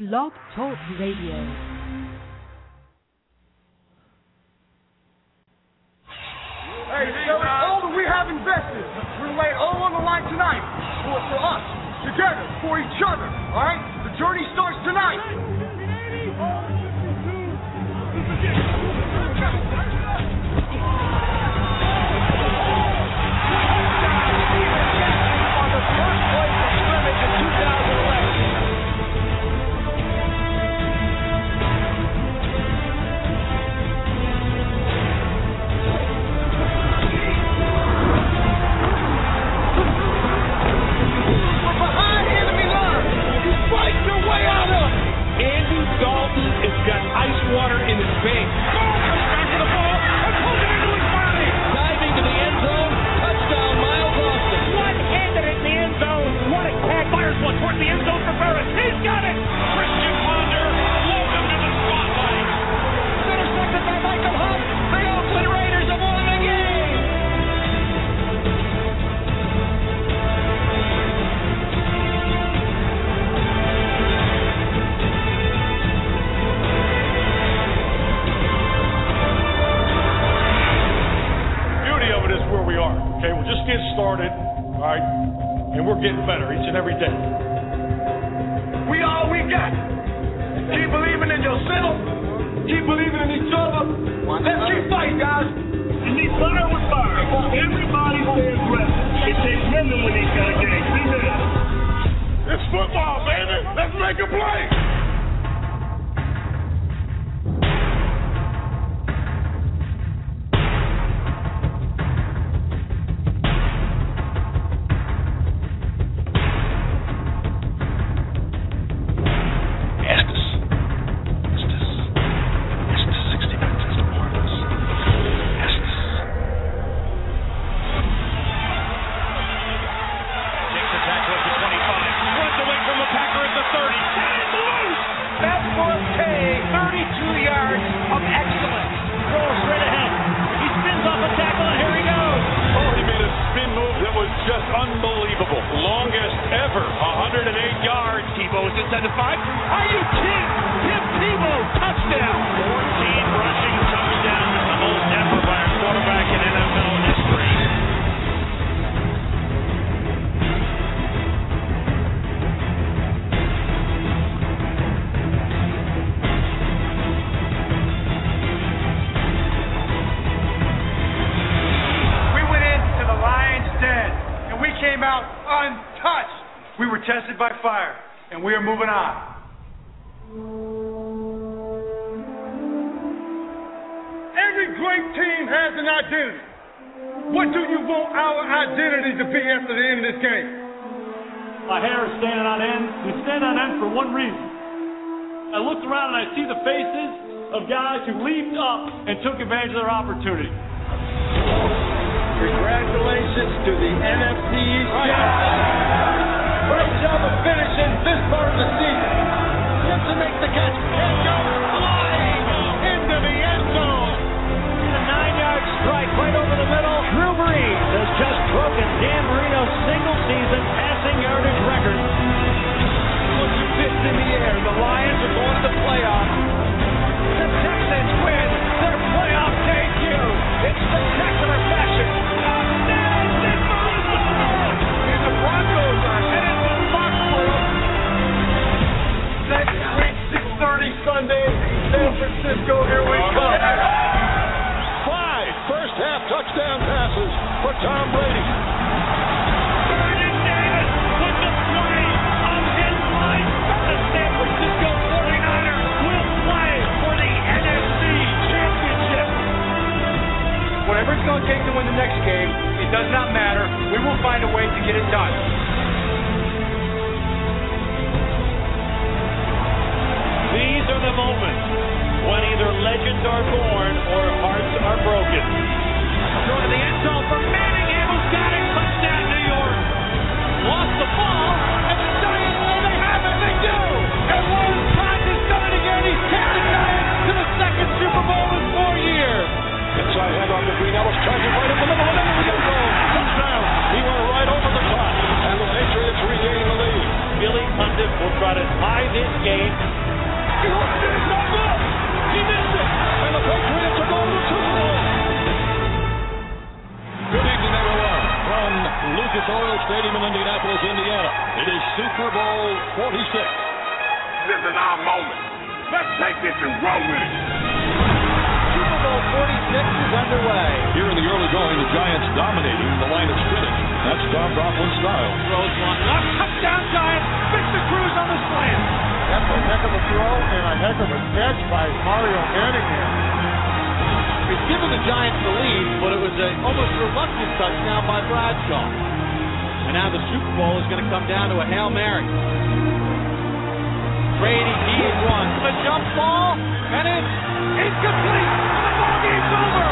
Blog Talk Radio. Hey, so all that we have invested, we're laying all on the line tonight. For us, together, for each other, all right? The journey starts tonight. On the first play of scrimmage in 2011. Andy Dalton has got ice water in his veins. Comes back to the ball and pulls it into his body. Diving to the end zone. Touchdown, Miles Austin. One-handed in the end zone. What a catch. Fires one towards the end zone for Burris. He's got it. Christian Ponder, welcome to the spotlight. Intercepted by Michael Hunt. The Oakland Raiders have won the game. Where we are, okay? We're just getting started, all right? And we're getting better each and every day. We all we got. Keep believing in yourself. Keep believing in each other. Let's keep fighting, guys. You need fire with fire. Everybody stays ready. It takes rhythm when these kind of games. Be there. It's football, baby. Let's make a play. And took advantage of their opportunity. Congratulations to the NFC East champions. Great job of finishing this part of the season. Simpson makes the catch and goes flying into the end zone. A 9-yard strike right over the middle. Drew Brees has just broken Dan Marino's single-season passing yardage record. Puts the fist in the air. The Lions are going to the playoffs. The Texans win their playoff debut in spectacular fashion. And the Broncos are headed to Foxborough. Next week, 6:30 Sunday, San Francisco. Here we go. 5 first-half touchdown passes for Tom Brady. Vernon Davis with the play of his life. The San Francisco 49ers will play for the NFC Championship. Whatever it's going to take to win the next game, it does not matter. We will find a way to get it done. These are the moments when either legends are born or hearts are broken. Throw to the end zone for Manningham, who's got it. Touchdown, New York. Lost the ball, and the Giants say they have it. They do. And Lawrence Tynes has done it again. He's carried the Giants to the second Super Bowl in 4 years. Inside handoff to Green Ellis, charging right in the middle of the end zone. Touchdown. He went right over the top, and the Patriots regain the lead. Billy Pundit will try to tie this game This is our moment. Let's take this and roll with it. Super Bowl 46 is underway. Here in the early going, the Giants dominating the line of scrimmage. That's Tom Coughlin's style. Throws one up, touchdown Giants. Victor Cruz on the slant. That's a heck of a throw and a heck of a catch by Mario Manningham. It's given the Giants the lead, but it was an almost reluctant touchdown by Bradshaw. And now the Super Bowl is going to come down to a Hail Mary. Brady heaves one. The jump ball, and it's incomplete. The ball game's over.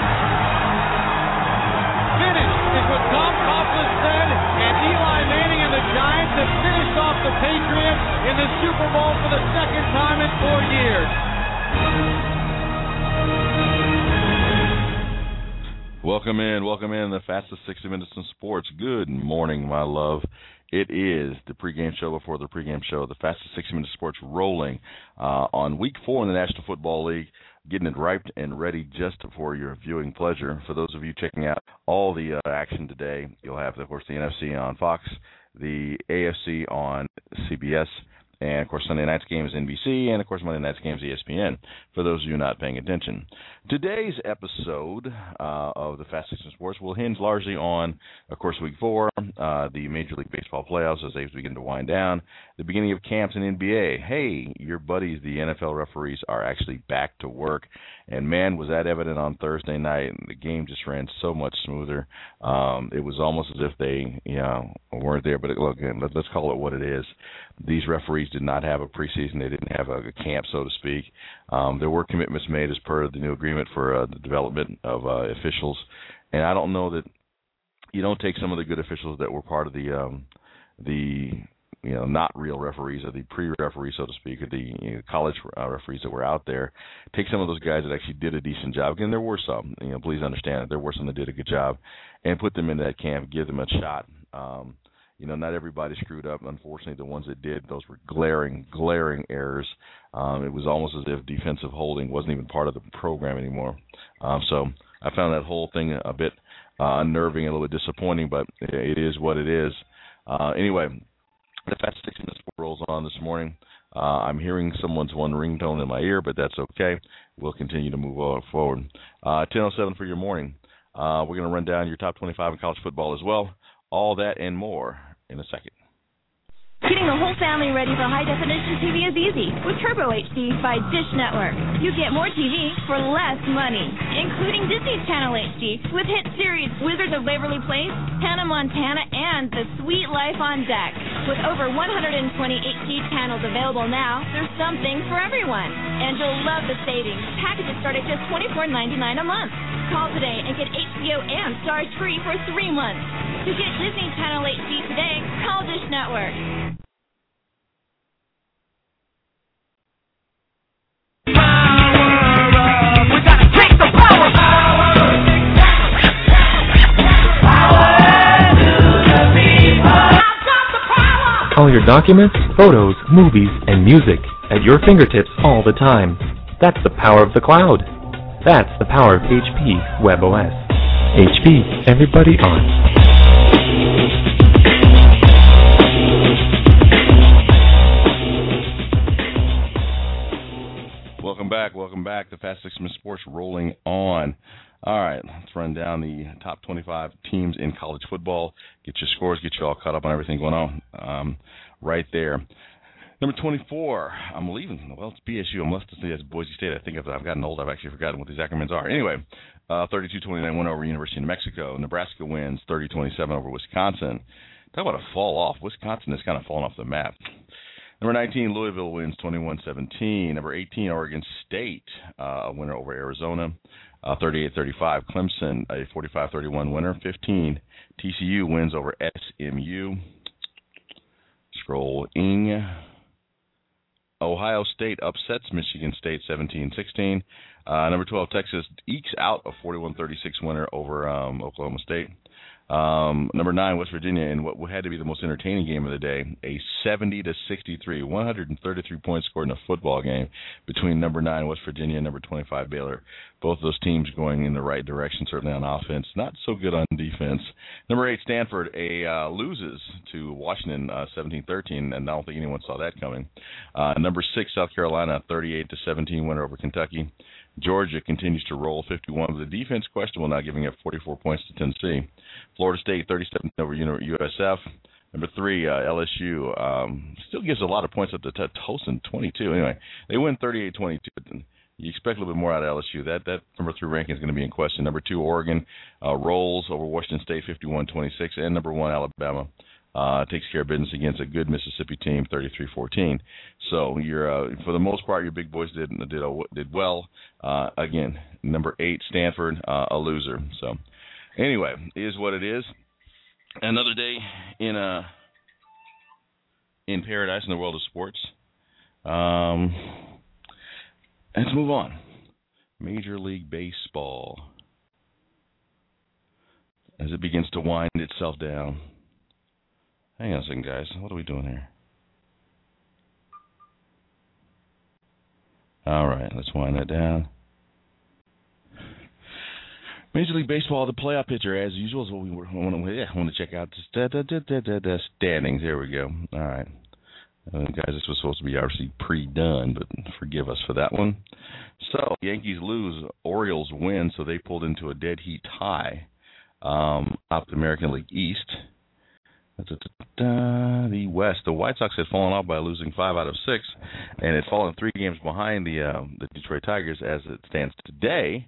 Finish is what Tom Coughlin said, and Eli Manning and the Giants have finished off the Patriots in the Super Bowl for the second time in 4 years. Welcome in, the fastest 60 minutes in sports. Good morning, my love. It is the pregame show before the pregame show, the fastest 60 minutes of sports rolling on week 4 in the National Football League, getting it ripe and ready just for your viewing pleasure. For those of you checking out all the action today, you'll have, of course, the NFC on Fox, the AFC on CBS, and, of course, Sunday night's game is NBC, and, of course, Monday night's game is ESPN, for those of you not paying attention. Today's episode of the Fast 60 Sports will hinge largely on, of course, Week 4, the Major League Baseball playoffs as they begin to wind down, the beginning of camps in NBA. Hey, your buddies, the NFL referees, are actually back to work, and, man, was that evident on Thursday night. The game just ran so much smoother. It was almost as if they, weren't there, but look, let's call it what it is. These referees did not have a preseason. They didn't have a camp, so to speak. There were commitments made as per the new agreement for the development of officials. And I don't know that you don't take some of the good officials that were part of the not real referees or the pre-referees, so to speak, or the college referees that were out there. Take some of those guys that actually did a decent job. Again, there were some. Please understand that there were some that did a good job, and put them into that camp, give them a shot. Not everybody screwed up. Unfortunately, the ones that did, those were glaring errors. It was almost as if defensive holding wasn't even part of the program anymore. So I found that whole thing a bit unnerving, a little bit disappointing, but it is what it is. Anyway, the Fast 60 Minutes rolls on this morning. I'm hearing someone's one ringtone in my ear, but that's okay. We'll continue to move forward. 10:07 for your morning. We're going to run down your top 25 in college football as well. All that and more in a second. Getting the whole family ready for high-definition TV is easy with Turbo HD by Dish Network. You get more TV for less money, including Disney's Channel HD with hit series Wizards of Waverly Place, Hannah Montana, and The Sweet Life on Deck. With over 120 HD channels available now, there's something for everyone. And you'll love the savings. Packages start at just $24.99 a month. Call today and get HBO and Stars free for 3 months. To get Disney Channel HD today, call Dish Network. All your documents, photos, movies, and music at your fingertips all the time. That's the power of the cloud. That's the power of HP WebOS. HP, everybody on. Welcome back. The Fast 6 Minutes Sports rolling on. All right, let's run down the top 25 teams in college football. Get your scores, get you all caught up on everything going on right there. Number 24, I'm leaving. Well, it's BSU. I'm left to say that's Boise State. I think I've gotten old. I've actually forgotten what these acronyms are. Anyway, 32-29 win over University of New Mexico. Nebraska wins 30-27 over Wisconsin. Talk about a fall off. Wisconsin has kind of fallen off the map. Number 19, Louisville wins 21-17. Number 18, Oregon State, a winner over Arizona, 38-35. Clemson, a 45-31 winner. 15, TCU wins over SMU. Scrolling. Ohio State upsets Michigan State 17-16. Number 12, Texas ekes out a 41-36 winner over Oklahoma State. Number 9, West Virginia, in what had to be the most entertaining game of the day, a 70-63, 133 points scored in a football game between number 9 West Virginia and number 25 Baylor. Both of those teams going in the right direction, certainly on offense, not so good on defense. Number 8, Stanford, loses to Washington 17-13, and I don't think anyone saw that coming. Number 6, South Carolina, 38-17 winner over Kentucky. Georgia continues to roll 51 with the defense questionable, now giving up 44 points to Tennessee. Florida State 37 over USF. Number 3, LSU still gives a lot of points up to Towson 22. Anyway, they win 38-22. You expect a little bit more out of LSU. That number 3 ranking is going to be in question. Number 2, Oregon rolls over Washington State 51-26, and number 1, Alabama takes care of business against a good Mississippi team, 33-14. So you're for the most part, your big boys did well. Again, number 8, Stanford, a loser. So anyway, it is what it is. Another day in paradise in the world of sports. Let's move on. Major League Baseball, as it begins to wind itself down. Hang on a second, guys. What are we doing here? All right, let's wind that down. Major League Baseball, the playoff picture, as usual, is what we want to check out. Standings. There we go. All right. Guys, this was supposed to be obviously pre-done, but forgive us for that one. So, Yankees lose, Orioles win, so they pulled into a dead heat tie up the American League East. The West, the White Sox had fallen off by losing 5 out of 6, and had fallen 3 games behind the Detroit Tigers as it stands today.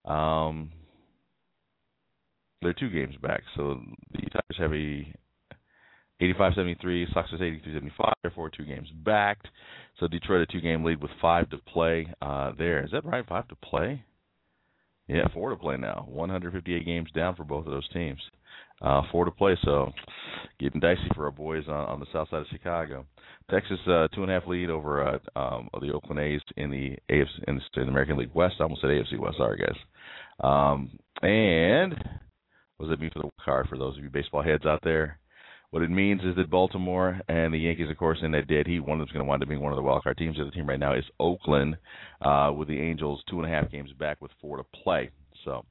They're 2 games back, so the Tigers have a 85-73, Sox is 83-75, therefore 2 games back. So Detroit a 2-game lead with 5 to play there. Is that right, 5 to play? Yeah, 4 to play now. 158 games down for both of those teams. 4 to play, so getting dicey for our boys on the south side of Chicago. Texas 2.5 lead over the Oakland A's in the AFC, in the American League West. I almost said AFC West. Sorry, guys. And what does that mean for the wild card for those of you baseball heads out there? What it means is that Baltimore and the Yankees, of course, in that dead heat, one of them's going to wind up being one of the wild card teams. The other team right now is Oakland, with the Angels 2.5 games back with 4 to play. So,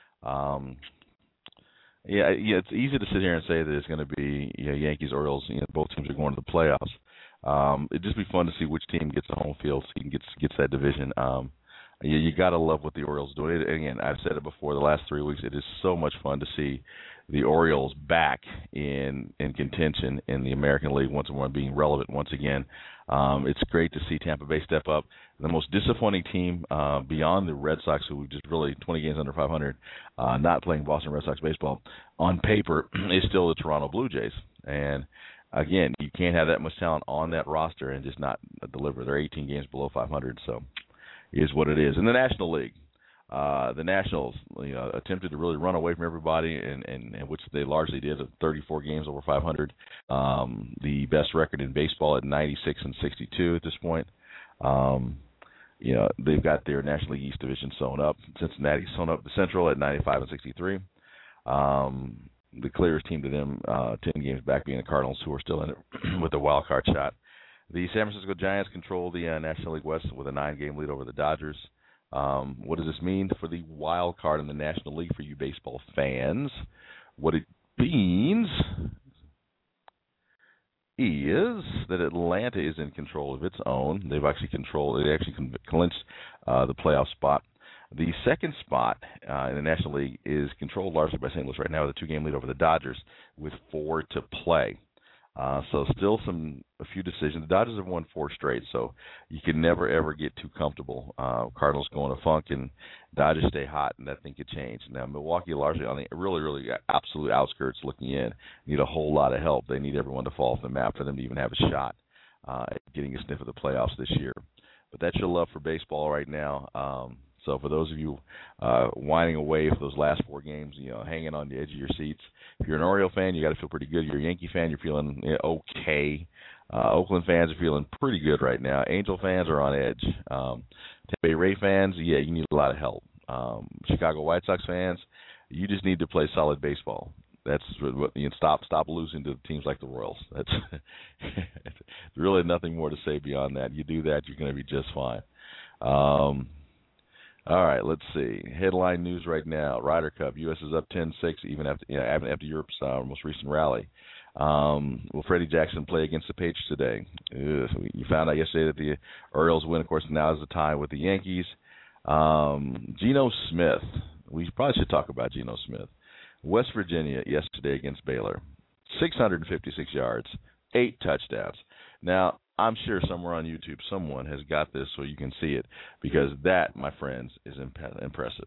yeah, it's easy to sit here and say that it's going to be Yankees, Orioles. Both teams are going to the playoffs. It'd just be fun to see which team gets the home field, so you can gets that division. You got to love what the Orioles do. And again, I've said it before. The last 3 weeks, it is so much fun to see the Orioles back in contention in the American League once more, being relevant once again. It's great to see Tampa Bay step up. The most disappointing team beyond the Red Sox, who just really 20 games under 500, not playing Boston Red Sox baseball, on paper is still the Toronto Blue Jays. And again, you can't have that much talent on that roster and just not deliver. They're 18 games below 500, so it is what it is. In the National League, the Nationals attempted to really run away from everybody, and which they largely did, 34 games over 500. The best record in baseball at 96-62 at this point. They've got their National League East division sewn up. Cincinnati's sewn up the Central at 95-63. The clearest team to them, 10 games back, being the Cardinals, who are still in it with a wild card shot. The San Francisco Giants control the National League West with a 9-game lead over the Dodgers. What does this mean for the wild card in the National League for you baseball fans? What it means is that Atlanta is in control of its own. They actually clinched the playoff spot. The second spot in the National League is controlled largely by St. Louis right now with a 2-game lead over the Dodgers with 4 to play. So still a few decisions. The Dodgers have won 4 straight, so you can never, ever get too comfortable. Cardinals go in a funk, and Dodgers stay hot, and that thing could change. Now, Milwaukee largely on the really, really absolute outskirts looking in, need a whole lot of help. They need everyone to fall off the map for them to even have a shot at getting a sniff of the playoffs this year. But that's your love for baseball right now. So for those of you whining away for those last 4 games, hanging on the edge of your seats, if you're an Oriole fan, you got to feel pretty good. If you're a Yankee fan, you're feeling okay. Oakland fans are feeling pretty good right now. Angel fans are on edge. Tampa Bay Ray fans, you need a lot of help. Chicago White Sox fans, you just need to play solid baseball. That's what you stop losing to teams like the Royals. That's there's really nothing more to say beyond that. You do that, you're going to be just fine. All right, let's see. Headline news right now: Ryder Cup. U.S. is up 10-6 even after Europe's most recent rally. Will Freddie Jackson play against the Patriots today? You found out yesterday that the Orioles win. Of course, now is the tie with the Yankees. Geno Smith. We probably should talk about Geno Smith. West Virginia yesterday against Baylor. 656 yards, 8 touchdowns. Now, I'm sure somewhere on YouTube someone has got this so you can see it, because that, my friends, is impressive.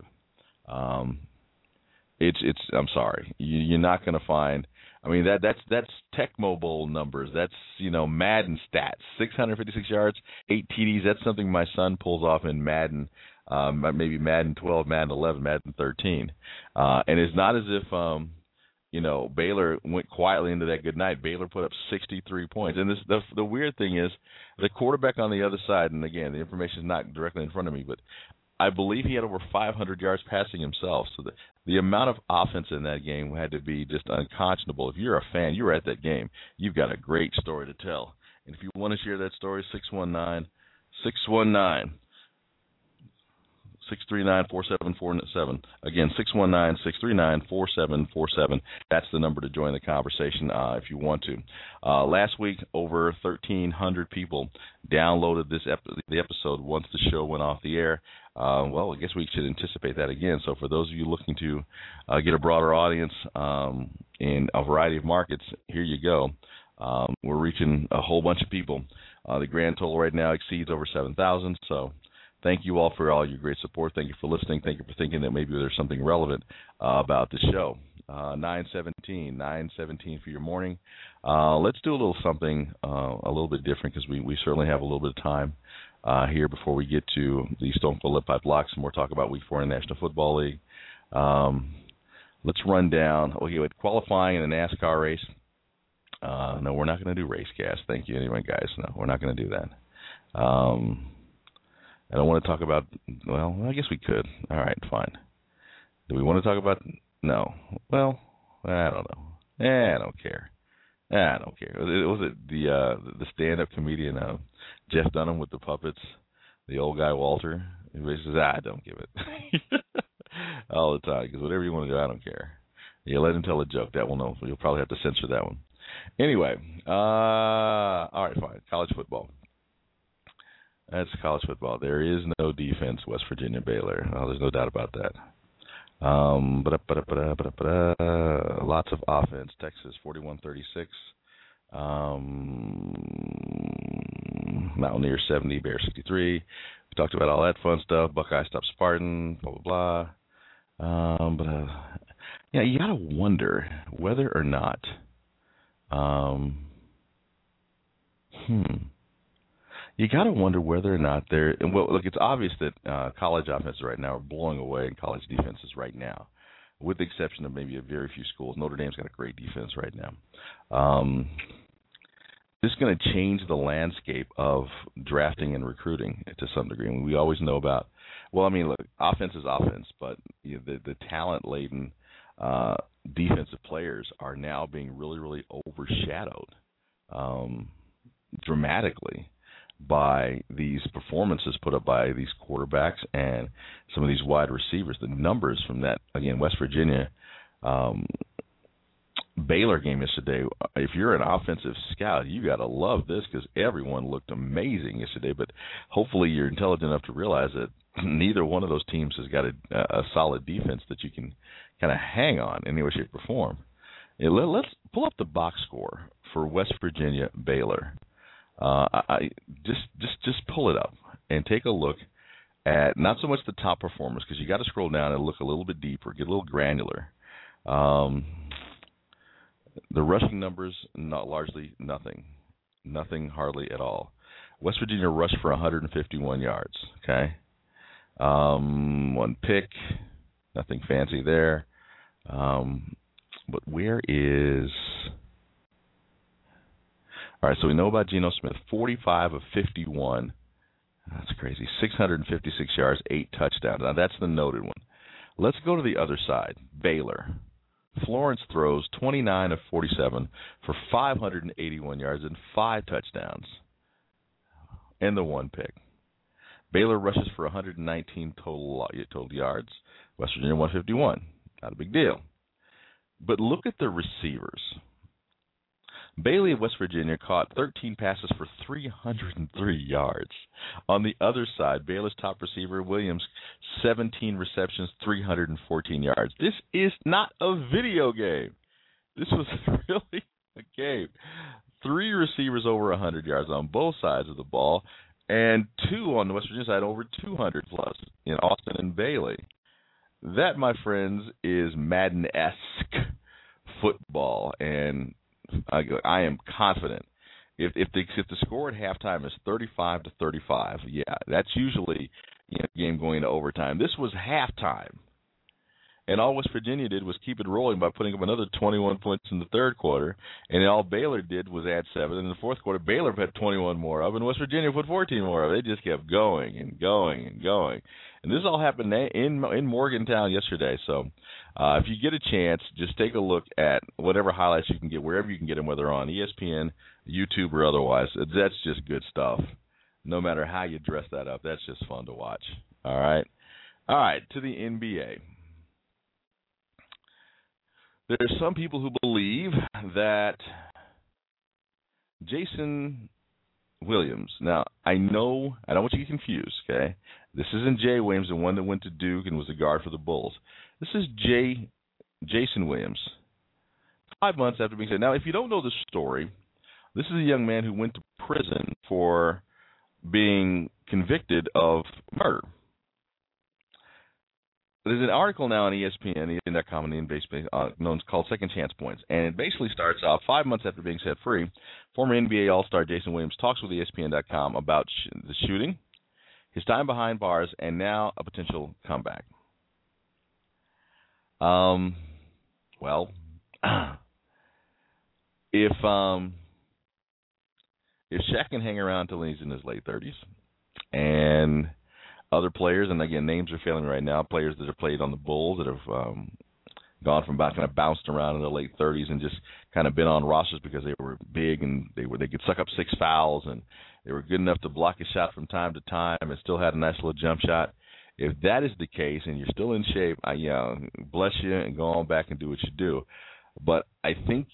It's I'm sorry. You're not going to find. I mean, that's Tecmo Bowl numbers. That's, Madden stats. 656 yards, 8 TDs. That's something my son pulls off in Madden, maybe Madden 12, Madden 11, Madden 13. And it's not as if, Baylor went quietly into that good night. Baylor put up 63 points. And the weird thing is the quarterback on the other side, and again, the information is not directly in front of me, but I believe he had over 500 yards passing himself. So the amount of offense in that game had to be just unconscionable. If you're a fan, you were at that game, you've got a great story to tell. And if you want to share that story, 619-639-4747. Again, 619-639-4747. That's the number to join the conversation if you want to. Last week, over 1,300 people downloaded the episode once the show went off the air. Well, I guess we should anticipate that again. So for those of you looking to get a broader audience in a variety of markets, here you go. We're reaching a whole bunch of people. The grand total right now exceeds over 7,000. So thank you all for all your great support. Thank you for listening. Thank you for thinking that maybe there's something relevant about the show. 9:17 for your morning. Let's do a little something a little bit different, because we certainly have a little bit of time here before we get to the Stone Cold Lead Pipe Locks and more talk about Week 4 in the National Football League. Let's run down. With qualifying in the NASCAR race. No, we're not going to do race cast. Thank you anyway, guys. No, we're not going to do that. I don't want to talk about, well, I guess we could. All right, fine. Do we want to talk about, no. Well, I don't know. I don't care. I don't care. Was it the stand-up comedian Jeff Dunham with the puppets, the old guy Walter? He says, don't give it. All the time, because whatever you want to do, I don't care. You let him tell a joke. That will know. You'll probably have to censor that one. Anyway, all right, fine. College football. That's college football. There is no defense, West Virginia, Baylor. Oh, there's no doubt about that. Lots of offense. Texas, 41-36. Mountaineers, 70. Bears, 63. We talked about all that fun stuff. Buckeyes stop Spartan, blah, blah, blah. You got to wonder whether or not you got to wonder whether or not look, it's obvious that college offenses right now are blowing away college defenses right now, with the exception of maybe a very few schools. Notre Dame's got a great defense right now. This is going to change the landscape of drafting and recruiting to some degree. I mean, we always know about, look, offense is offense, but the talent-laden defensive players are now being really, really overshadowed dramatically by these performances put up by these quarterbacks and some of these wide receivers. The numbers from that, again, West Virginia, Baylor game yesterday, if you're an offensive scout, you got to love this, because everyone looked amazing yesterday, but hopefully you're intelligent enough to realize that neither one of those teams has got a solid defense that you can kind of hang on in any way, shape, or form. Let's pull up the box score for West Virginia Baylor. Just pull it up and take a look at not so much the top performers, because you got to scroll down and look a little bit deeper, get a little granular. The rushing numbers, largely nothing hardly at all. West Virginia rushed for 151 yards. Okay, one pick, nothing fancy there. But where is? All right, so we know about Geno Smith, 45 of 51. That's crazy. 656 yards, 8 touchdowns. Now, that's the noted one. Let's go to the other side, Baylor. Florence throws 29 of 47 for 581 yards and 5 touchdowns and the 1 pick. Baylor rushes for 119 total yards. West Virginia 151. Not a big deal. But look at the receivers. Bailey of West Virginia caught 13 passes for 303 yards. On the other side, Baylor's top receiver, Williams, 17 receptions, 314 yards. This is not a video game. This was really a game. 3 receivers over 100 yards on both sides of the ball, and 2 on the West Virginia side over 200 plus in Austin and Bailey. That, my friends, is Madden-esque football, and I am confident. If the score at halftime is 35-35, yeah, that's usually a game going to overtime. This was halftime, and all West Virginia did was keep it rolling by putting up another 21 points in the third quarter, and all Baylor did was add 7. In the fourth quarter, Baylor put 21 more up, and West Virginia put 14 more up. They just kept going and going and going. And this all happened in Morgantown yesterday. So if you get a chance, just take a look at whatever highlights you can get, wherever you can get them, whether on ESPN, YouTube, or otherwise. That's just good stuff. No matter how you dress that up, that's just fun to watch. All right, to the NBA. There's some people who believe that Jason Williams. Now, I don't want you to get confused, okay? This isn't Jay Williams, the one that went to Duke and was a guard for the Bulls. This is Jason Williams, 5 months after being said. Now, if you don't know the story, this is a young man who went to prison for being convicted of murder. There's an article now on ESPN, ESPN.com, and known called Second Chance Points, and it basically starts off 5 months after being set free. Former NBA All-Star Jason Williams talks with ESPN.com about the shooting, his time behind bars, and now a potential comeback. Well, if Shaq can hang around until he's in his late 30s, and other players, and again, names are failing right now, players that have played on the Bulls that have gone from about kind of bounced around in their late 30s and just kind of been on rosters because they were big and they could suck up 6 fouls and they were good enough to block a shot from time to time and still had a nice little jump shot. If that is the case and you're still in shape, bless you and go on back and do what you do. But I think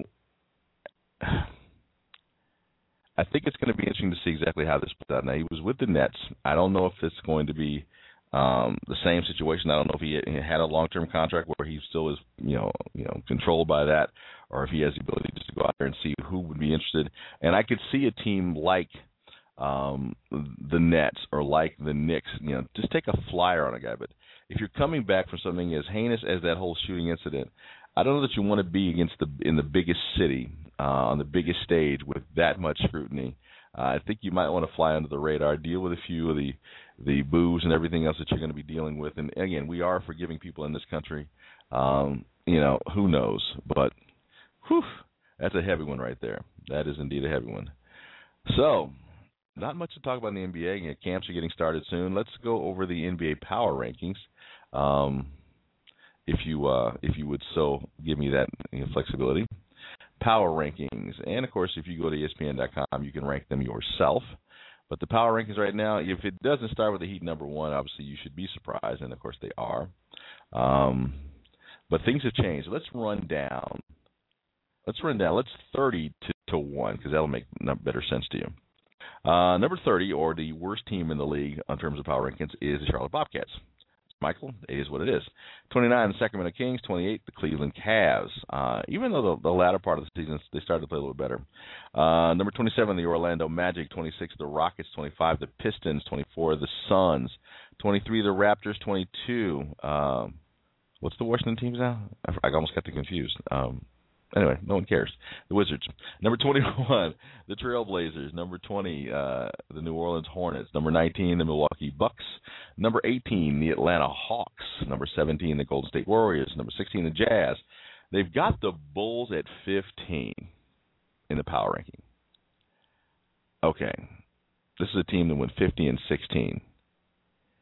it's going to be interesting to see exactly how this plays out. Now, he was with the Nets. I don't know if it's going to be the same situation. I don't know if he had a long-term contract where he still is, controlled by that, or if he has the ability just to go out there and see who would be interested. And I could see a team like the Nets or like the Knicks, just take a flyer on a guy. But if you're coming back from something as heinous as that whole shooting incident, I don't know that you want to be in the biggest city on the biggest stage with that much scrutiny. I think you might want to fly under the radar, deal with a few of the boos and everything else that you're going to be dealing with. And again, we are forgiving people in this country. Who knows? But that's a heavy one right there. That is indeed a heavy one. So, not much to talk about in the NBA. Camps are getting started soon. Let's go over the NBA power rankings. If you would so give me that flexibility. Power rankings. And, of course, if you go to ESPN.com, you can rank them yourself. But the power rankings right now, if it doesn't start with the Heat number 1, obviously you should be surprised, and, of course, they are. But things have changed. Let's run down. Let's 30 to 1, because that'll make better sense to you. Number 30, or the worst team in the league in terms of power rankings, is the Charlotte Bobcats. Michael, it is what it is. 29, the Sacramento Kings. 28, the Cleveland Cavs. Even though the latter part of the season, they started to play a little better. Number 27, the Orlando Magic. 26, the Rockets. 25, the Pistons. 24, the Suns. 23, the Raptors. 22. What's the Washington teams now? I almost got them confused. Anyway, no one cares. The Wizards. Number 21, the Trailblazers. Number 20, the New Orleans Hornets. Number 19, the Milwaukee Bucks. Number 18, the Atlanta Hawks. Number 17, the Golden State Warriors. Number 16, the Jazz. They've got the Bulls at 15 in the power ranking. Okay. This is a team that went 50-16.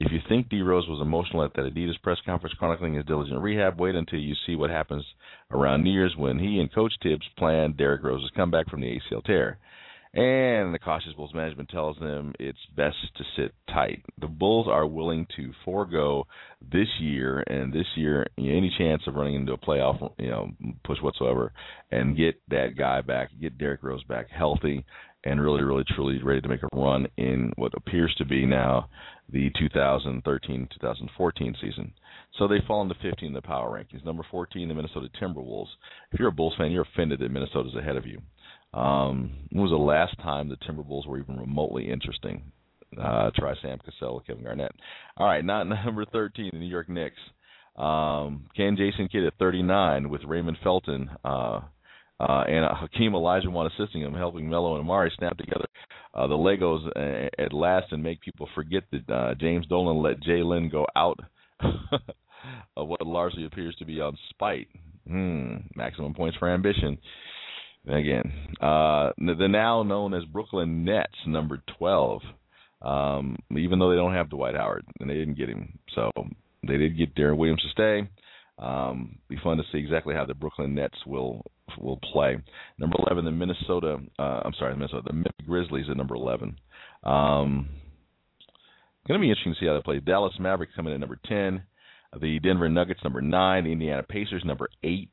If you think D. Rose was emotional at that Adidas press conference chronicling his diligent rehab, wait until you see what happens around New Year's when he and Coach Tibbs plan Derrick Rose's comeback from the ACL tear. And the cautious Bulls management tells them it's best to sit tight. The Bulls are willing to forego this year any chance of running into a playoff push whatsoever and get that guy back, get Derrick Rose back healthy and really, really, truly ready to make a run in what appears to be now the 2013-2014 season. So they fall into 15 in the power rankings. Number 14, the Minnesota Timberwolves. If you're a Bulls fan, you're offended that Minnesota's ahead of you. When was the last time the Timberwolves were even remotely interesting? Try Sam Cassell, Kevin Garnett. All right, not number 13, the New York Knicks. Can Jason Kidd at 39 with Raymond Felton and Hakeem Olajuwon assisting him, helping Melo and Amari snap together the Legos at last and make people forget that James Dolan let Jay Lynn go out of what largely appears to be on spite. Maximum points for ambition. Again, the now known as Brooklyn Nets, number 12, even though they don't have Dwight Howard, and they didn't get him. So they did get Darren Williams to stay. Be fun to see exactly how the Brooklyn Nets will play. Number 11, the Memphis Grizzlies at number 11. Going to be interesting to see how they play. Dallas Mavericks coming in at number 10. The Denver Nuggets, number 9. The Indiana Pacers, number 8.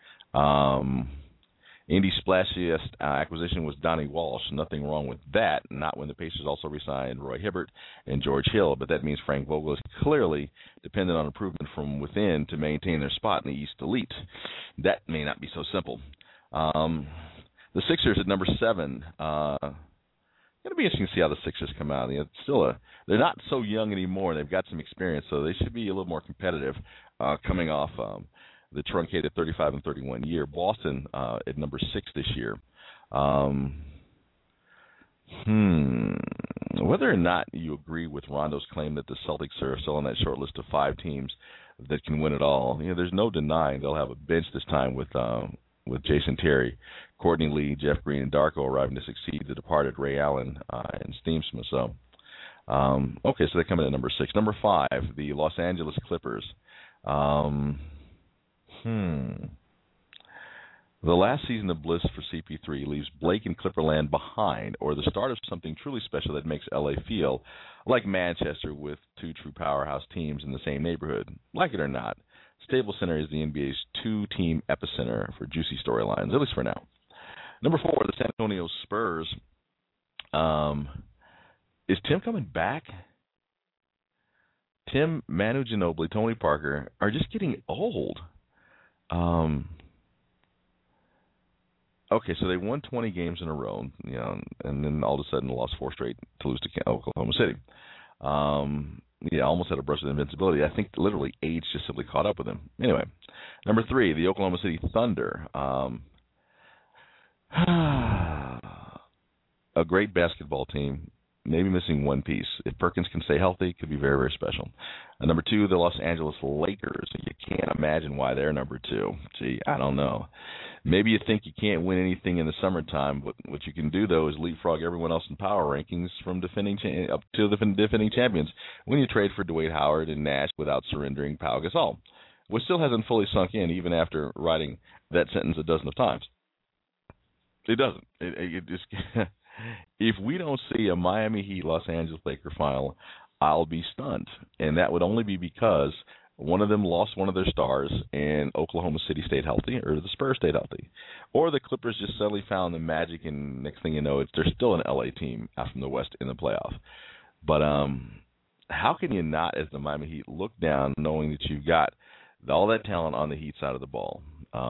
Indy's splashiest acquisition was Donnie Walsh. Nothing wrong with that, not when the Pacers also re-signed Roy Hibbert and George Hill, but that means Frank Vogel is clearly dependent on improvement from within to maintain their spot in the East Elite. That may not be so simple. The Sixers at number 7. Going to be interesting to see how the Sixers come out. They're not so young anymore. They've got some experience, so they should be a little more competitive coming off the truncated 35 and 31 year. Boston at number 6 this year. Whether or not you agree with Rondo's claim that the Celtics are still on that short list of 5 teams that can win it all, there's no denying they'll have a bench this time with Jason Terry, Courtney Lee, Jeff Green, and Darko arriving to succeed the departed Ray Allen and Steve Smith. So, okay, so they come in at number 6. Number 5, the Los Angeles Clippers. The last season of bliss for CP3 leaves Blake and Clipperland behind, or the start of something truly special that makes LA feel like Manchester with 2 true powerhouse teams in the same neighborhood. Like it or not, Staples Center is the NBA's 2-team epicenter for juicy storylines, at least for now. Number 4, the San Antonio Spurs. Is Tim coming back? Tim, Manu Ginobili, Tony Parker are just getting old. Okay, so they won 20 games in a row, and then all of a sudden lost 4 straight to lose to Oklahoma City. Almost had a brush with invincibility. I think literally age just simply caught up with him. Anyway, number 3, the Oklahoma City Thunder. A great basketball team, maybe missing one piece. If Perkins can stay healthy, it could be very, very special. Number 2, the Los Angeles Lakers. You can't imagine why they're number 2. Gee, I don't know. Maybe you think you can't win anything in the summertime, but what you can do, though, is leapfrog everyone else in power rankings from up to the defending champions when you trade for Dwight Howard and Nash without surrendering Pau Gasol, which still hasn't fully sunk in even after writing that sentence a dozen of times. It doesn't. It just if we don't see a Miami Heat Los Angeles Lakers final, I'll be stunned, and that would only be because one of them lost one of their stars and Oklahoma City stayed healthy, or the Spurs stayed healthy, or the Clippers just suddenly found the magic, and next thing you know, they're still an LA team out from the West in the playoff. But how can you not, as the Miami Heat, look down knowing that you've got all that talent on the Heat side of the ball,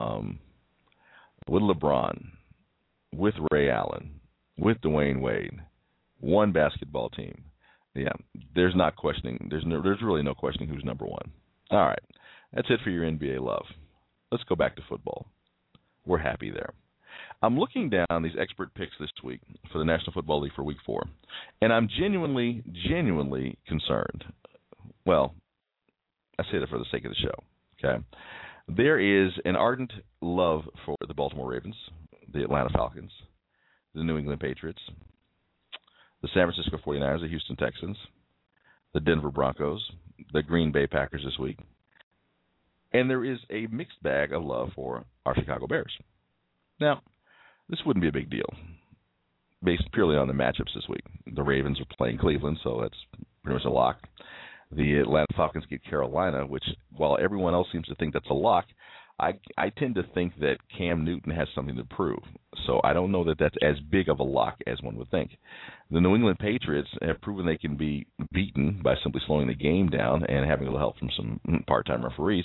with LeBron, with Ray Allen, with Dwayne Wade, one basketball team? Yeah, there's not questioning. There's really no questioning who's number 1. All right, that's it for your NBA love. Let's go back to football. We're happy there. I'm looking down these expert picks this week for the National Football League for Week 4, and I'm genuinely concerned. Well, I say that for the sake of the show, okay? There is an ardent love for the Baltimore Ravens, the Atlanta Falcons, the New England Patriots, the San Francisco 49ers, the Houston Texans, the Denver Broncos, the Green Bay Packers this week, and there is a mixed bag of love for our Chicago Bears. Now, this wouldn't be a big deal, based purely on the matchups this week. The Ravens are playing Cleveland, so that's pretty much a lock. The Atlanta Falcons get Carolina, which, while everyone else seems to think that's a lock, I tend to think that Cam Newton has something to prove. So I don't know that that's as big of a lock as one would think. The New England Patriots have proven they can be beaten by simply slowing the game down and having a little help from some part-time referees.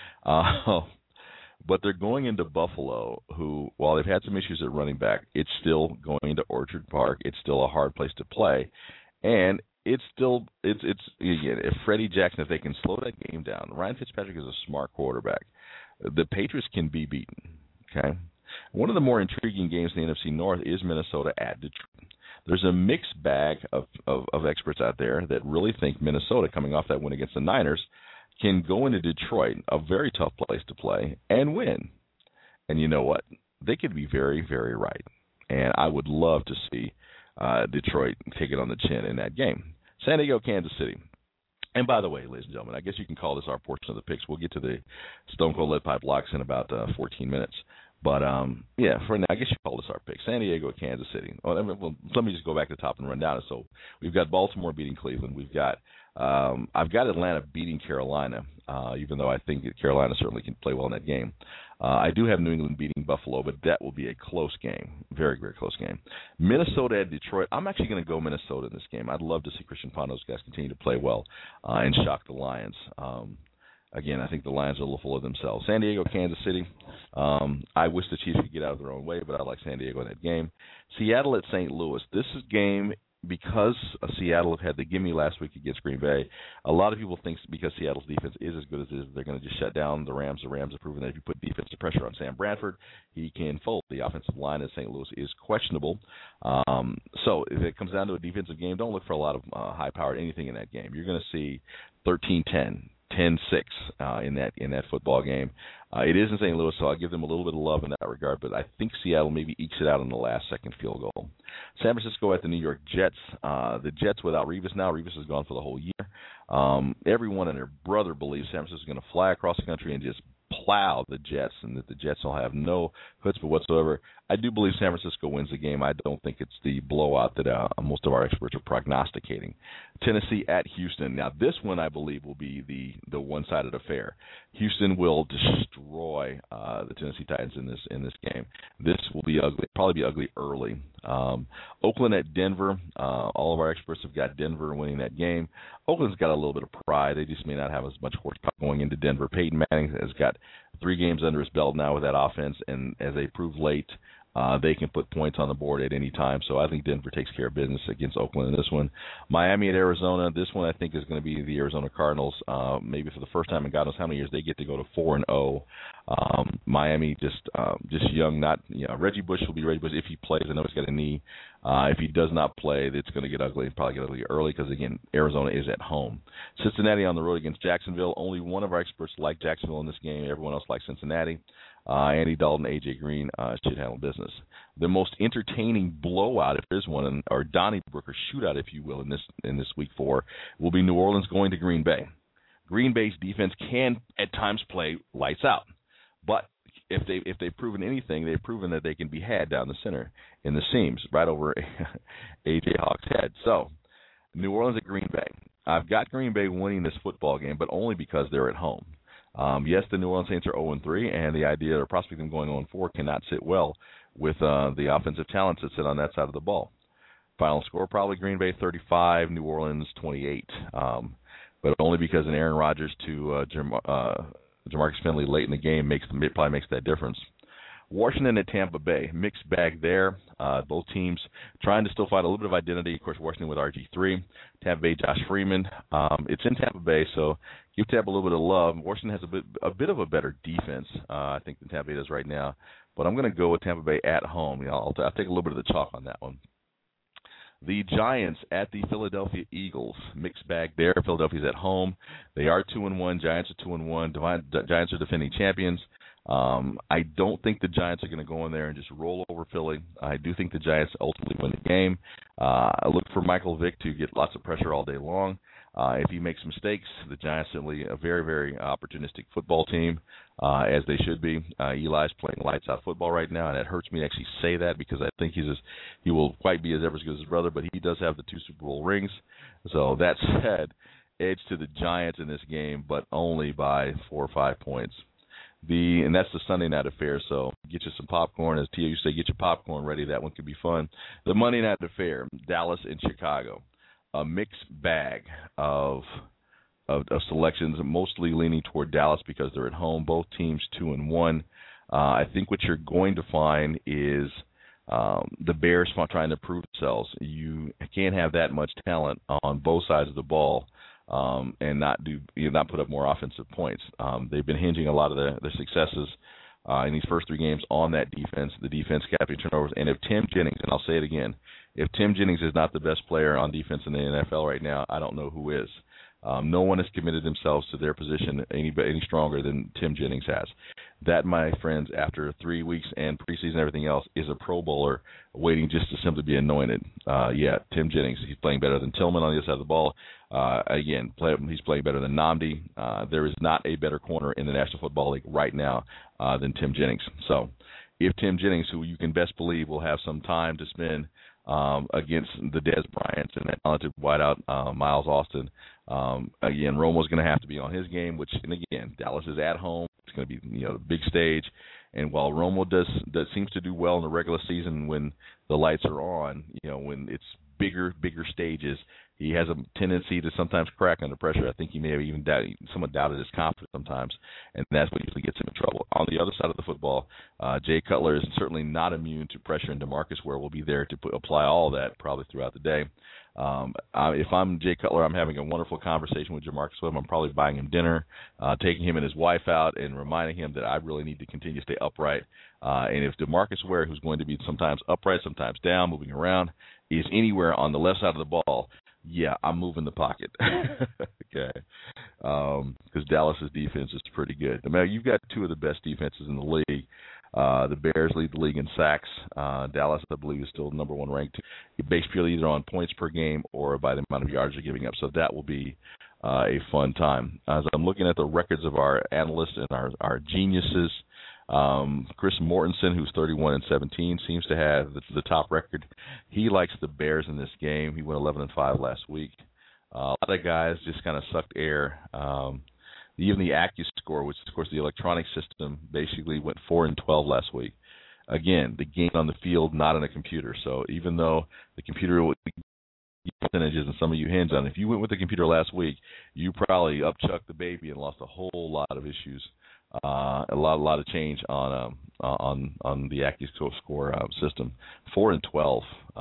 But they're going into Buffalo, who, while they've had some issues at running back, it's still going to Orchard Park. It's still a hard place to play. And it's again, if Freddie Jackson, if they can slow that game down, Ryan Fitzpatrick is a smart quarterback. The Patriots can be beaten, okay? One of the more intriguing games in the NFC North is Minnesota at Detroit. There's a mixed bag of experts out there that really think Minnesota, coming off that win against the Niners, can go into Detroit, a very tough place to play, and win. And you know what? They could be very, very right. And I would love to see Detroit take it on the chin in that game. San Diego, Kansas City. And by the way, ladies and gentlemen, I guess you can call this our portion of the picks. We'll get to the Stone Cold Lead Pipe locks in about 14 minutes. But, yeah, for now, I guess you call this our pick. San Diego, Kansas City. Well, let me just go back to the top and run down it. So we've got Baltimore beating Cleveland. We've got I've got Atlanta beating Carolina, even though I think that Carolina certainly can play well in that game. I do have New England beating Buffalo, but that will be a close game, very, very close game. Minnesota at Detroit. I'm actually going to go Minnesota in this game. I'd love to see Christian Pondo's guys continue to play well and shock the Lions. Again, I think the Lions are a little full of themselves. San Diego, Kansas City. I wish the Chiefs could get out of their own way, but I like San Diego in that game. Seattle at St. Louis. This is a game because Seattle had the gimme last week against Green Bay. A lot of people think because Seattle's defense is as good as it is, they're going to just shut down the Rams. The Rams have proven that if you put defensive pressure on Sam Bradford, he can fold. The offensive line at St. Louis is questionable. So if it comes down to a defensive game, don't look for a lot of high-powered anything in that game. You're going to see 13-10. 10-6 in that football game. It is in St. Louis, so I'll give them a little bit of love in that regard, but I think Seattle maybe ekes it out on the last-second field goal. San Francisco at the New York Jets. The Jets without Revis now. Revis is gone for the whole year. Everyone and their brother believes San Francisco is going to fly across the country and just plow the Jets, and that the Jets will have no chutzpah whatsoever. I do believe San Francisco wins the game. I don't think it's the blowout that most of our experts are prognosticating. Tennessee at Houston. Now, this one, I believe, will be the one-sided affair. Houston will destroy the Tennessee Titans in this game. This will be ugly, probably be ugly early. Oakland at Denver. All of our experts have got Denver winning that game. Oakland's got a little bit of pride. They just may not have as much horsepower going into Denver. Peyton Manning has got 3 games under his belt now with that offense, and as they proved late, they can put points on the board at any time. So I think Denver takes care of business against Oakland in this one. Miami at Arizona. This one I think is going to be the Arizona Cardinals. Maybe for the first time in God knows how many years they get to go to 4-0. Miami just young. Not Reggie Bush will be Reggie Bush if he plays. I know he's got a knee. If he does not play, it's going to get ugly. Probably get ugly early because again Arizona is at home. Cincinnati on the road against Jacksonville. Only one of our experts like Jacksonville in this game. Everyone else likes Cincinnati. Andy Dalton, A.J. Green should handle business. The most entertaining blowout, if there's one, or Donnybrook or shootout, if you will, in this Week 4, will be New Orleans going to Green Bay. Green Bay's defense can at times play lights out, but if they've proven anything, they've proven that they can be had down the center in the seams, right over A.J. Hawk's head. So, New Orleans at Green Bay. I've got Green Bay winning this football game, but only because they're at home. Yes, the New Orleans Saints are 0-3, and the idea or prospect of them going 0-4 cannot sit well with the offensive talents that sit on that side of the ball. Final score, probably Green Bay 35, New Orleans 28, but only because an Aaron Rodgers to Jamarcus Finley late in the game probably makes that difference. Washington at Tampa Bay, mixed bag there. Both teams trying to still find a little bit of identity. Of course, Washington with RG3, Tampa Bay, Josh Freeman. It's in Tampa Bay, so give Tampa a little bit of love. Washington has a bit of a better defense, I think, than Tampa Bay does right now. But I'm going to go with Tampa Bay at home. I'll take a little bit of the chalk on that one. The Giants at the Philadelphia Eagles. Mixed bag there. Philadelphia's at home. They are 2-1. Giants are 2-1. Giants are defending champions. I don't think the Giants are going to go in there and just roll over Philly. I do think the Giants ultimately win the game. I look for Michael Vick to get lots of pressure all day long. If he makes mistakes, the Giants are simply a very, very opportunistic football team, as they should be. Eli's playing lights-out football right now, and it hurts me to actually say that because I think he will quite be ever as good as his brother, but he does have the 2 Super Bowl rings. So that said, edge to the Giants in this game, but only by 4 or 5 points. And that's the Sunday night affair, so get you some popcorn. As Tia used to say, get your popcorn ready. That one could be fun. The Monday night affair, Dallas and Chicago. A mixed bag of selections, mostly leaning toward Dallas because they're at home. Both teams 2-1. I think what you're going to find is the Bears trying to prove themselves. You can't have that much talent on both sides of the ball and not put up more offensive points. They've been hinging a lot of their successes in these first 3 games on that defense. The defense capping turnovers, and if Tim Jennings, and I'll say it again, if Tim Jennings is not the best player on defense in the NFL right now, I don't know who is. No one has committed themselves to their position any stronger than Tim Jennings has. That, my friends, after 3 weeks and preseason and everything else, is a Pro Bowler waiting just to simply be anointed. Tim Jennings, he's playing better than Tillman on the other side of the ball. He's playing better than Nnamdi. There is not a better corner in the National Football League right now than Tim Jennings. So if Tim Jennings, who you can best believe will have some time to spend against the Dez Bryants and that talented wideout Miles Austin, again, Romo's going to have to be on his game, and again, Dallas is at home. It's going to be the big stage. And while Romo seems to do well in the regular season when the lights are on, when it's bigger stages, he has a tendency to sometimes crack under pressure. I think he may have even somewhat doubted his confidence sometimes, and that's what usually gets him in trouble. On the other side of the football, Jay Cutler is certainly not immune to pressure, and DeMarcus Ware will be there to apply all that probably throughout the day. If I'm Jay Cutler, I'm having a wonderful conversation with DeMarcus Ware. I'm probably buying him dinner, taking him and his wife out, and reminding him that I really need to continue to stay upright. And if DeMarcus Ware, who's going to be sometimes upright, sometimes down, moving around, is anywhere on the left side of the ball, I'm moving the pocket. Okay. Because Dallas's defense is pretty good. I mean, you've got 2 of the best defenses in the league. The Bears lead the league in sacks. Dallas, I believe, is still number 1 ranked, based purely either on points per game or by the amount of yards they're giving up. So that will be a fun time. As I'm looking at the records of our analysts and our geniuses, Chris Mortensen, who's 31-17, seems to have the top record. He likes the Bears in this game. He went 11-5 last week. A lot of guys just kind of sucked air. Even the AccuScore, which is, of course, the electronic system, basically went 4-12 last week. Again, the game on the field, not on a computer. So even though the computer percentages and some of you hinge on, if you went with the computer last week, you probably upchucked the baby and lost a whole lot of issues. A lot of change on the AccuScore system. 4-12.